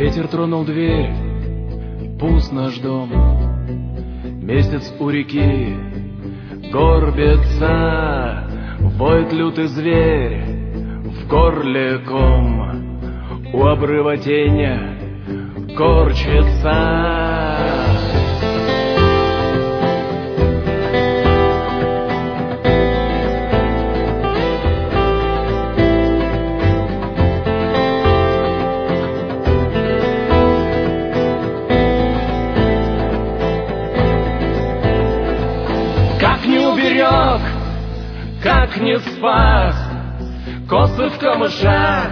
Ветер тронул дверь, пуст наш дом. Месяц у реки горбится, воет лютый зверь, в горле ком, у обрыва тень корчится. Как не уберег, как не спас, косы в камышах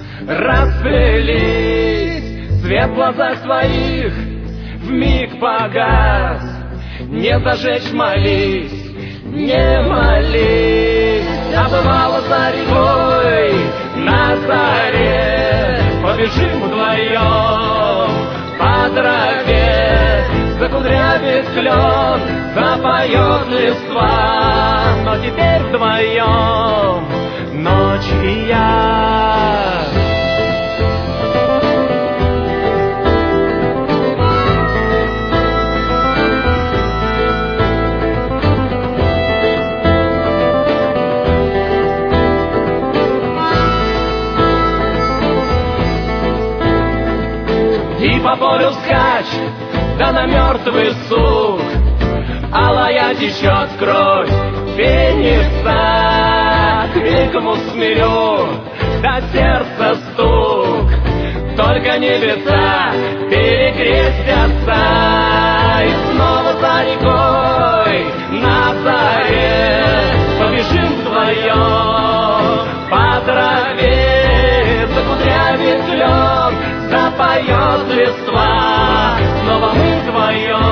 расплелись, свет в глазах твоих вмиг погас. Не зажечь молись, не молись, а бывало за рекой на заре побежим вдвоем по траве. Закудрявит клен, запоет листва, но теперь вдвоем ночь и я. И по полю скачь, да на мертвый сук, алая течет кровь феникса. Криком усмирю, да сердце стук, только небеса перекрестятся. И снова за рекой на заре побежим вдвоем по траве. Закудрявит клен, запоет листва, снова мы вдвоем